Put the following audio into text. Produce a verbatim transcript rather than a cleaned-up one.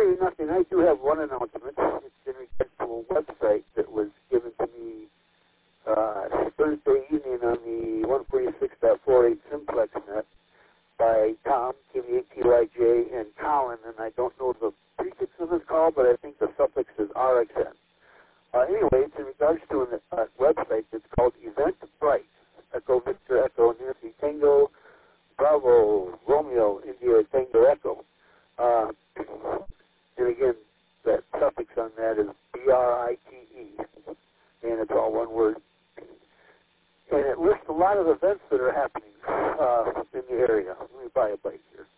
really nothing. I do have one announcement. It's in regard to a website that was given to me uh, Thursday evening on the one forty-six point forty-eight Simplex net by Tom, K V A T Y J, and Colin, and I don't know the prefix of this call, but I think the suffix is R X N. Uh, anyway, it's in regards to a uh, website that's called Eventbrite. Echo Victor Echo Nancy Tango Bravo Romeo India Tango Echo. Uh, and again, that suffix on that is B R I T E, and it's all one word. And it lists a lot of events that are happening uh, in the area. Let me buy a bike here.